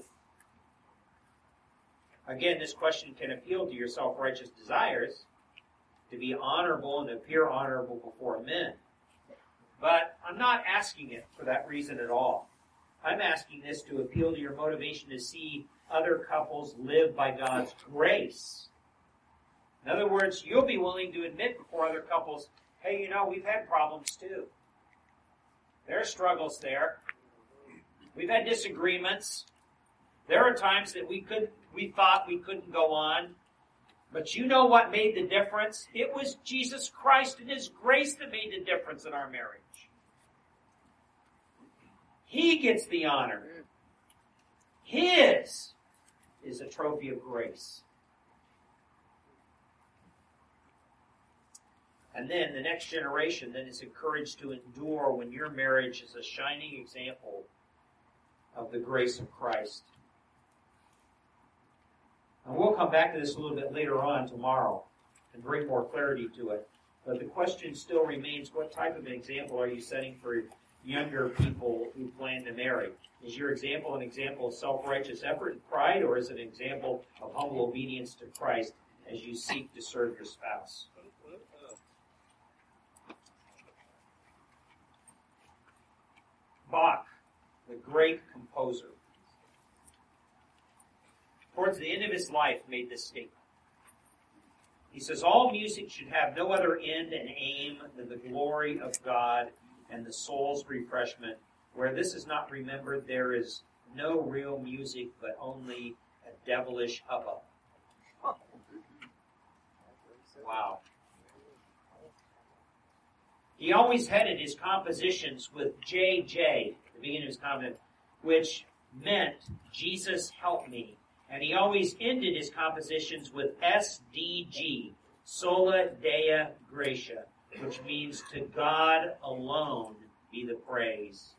Speaker 1: Again, this question can appeal to your self-righteous desires to be honorable and appear honorable before men. But I'm not asking it for that reason at all. I'm asking this to appeal to your motivation to see other couples live by God's grace. In other words, you'll be willing to admit before other couples, hey, you know, we've had problems too. There are struggles there. We've had disagreements. There are times that we thought we couldn't go on. But you know what made the difference? It was Jesus Christ and his grace that made the difference in our marriage. He gets the honor. His is a trophy of grace. And then the next generation then is encouraged to endure when your marriage is a shining example of the grace of Christ. And we'll come back to this a little bit later on tomorrow and bring more clarity to it. But the question still remains, what type of an example are you setting for younger people who plan to marry? Is your example an example of self-righteous effort and pride, or is it an example of humble obedience to Christ as you seek to serve your spouse? Bach, the great composer, towards the end of his life, made this statement. He says, all music should have no other end and aim than the glory of God and the soul's refreshment. Where this is not remembered, there is no real music, but only a devilish hubbub. Wow. He always headed his compositions with JJ, at the beginning of his comment, which meant Jesus help me. And he always ended his compositions with SDG, Sola Deo Gratia, which means to God alone be the praise.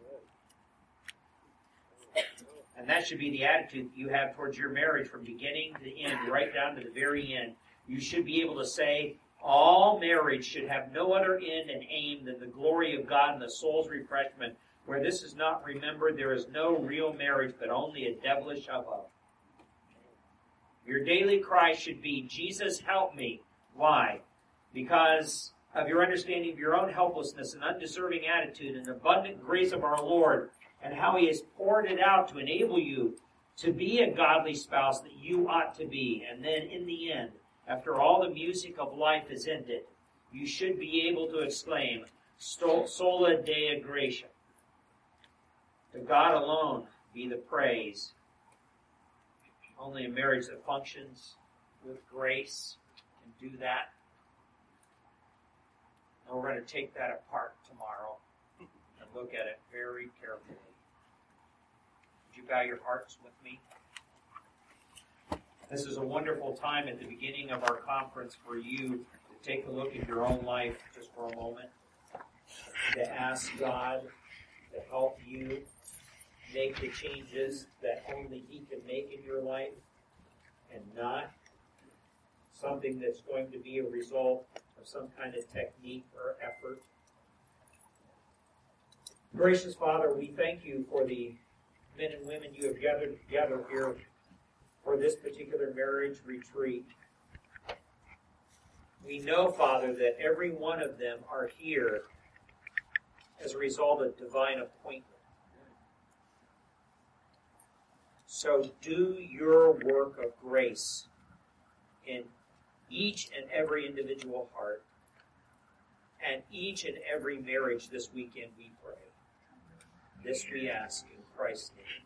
Speaker 1: And that should be the attitude that you have towards your marriage from beginning to the end, right down to the very end. You should be able to say, all marriage should have no other end and aim than the glory of God and the soul's refreshment. Where this is not remembered, there is no real marriage, but only a devilish hubbub. Your daily cry should be, Jesus, help me. Why? Because of your understanding of your own helplessness and undeserving attitude and the abundant grace of our Lord, and how He has poured it out to enable you to be a godly spouse that you ought to be. And then in the end, after all the music of life is ended, you should be able to exclaim, Sola Deo Gratia. To God alone be the praise. Only a marriage that functions with grace can do that. And we're going to take that apart tomorrow and look at it very carefully. Would you bow your hearts with me? This is a wonderful time at the beginning of our conference for you to take a look at your own life just for a moment, to ask God to help you make the changes that only He can make in your life, and not something that's going to be a result of some kind of technique or effort. Gracious Father, we thank you for the men and women you have gathered together here for this particular marriage retreat. We know, Father, that every one of them are here as a result of divine appointment. So do your work of grace in each and every individual heart and each and every marriage this weekend, we pray. This we ask in Christ's name.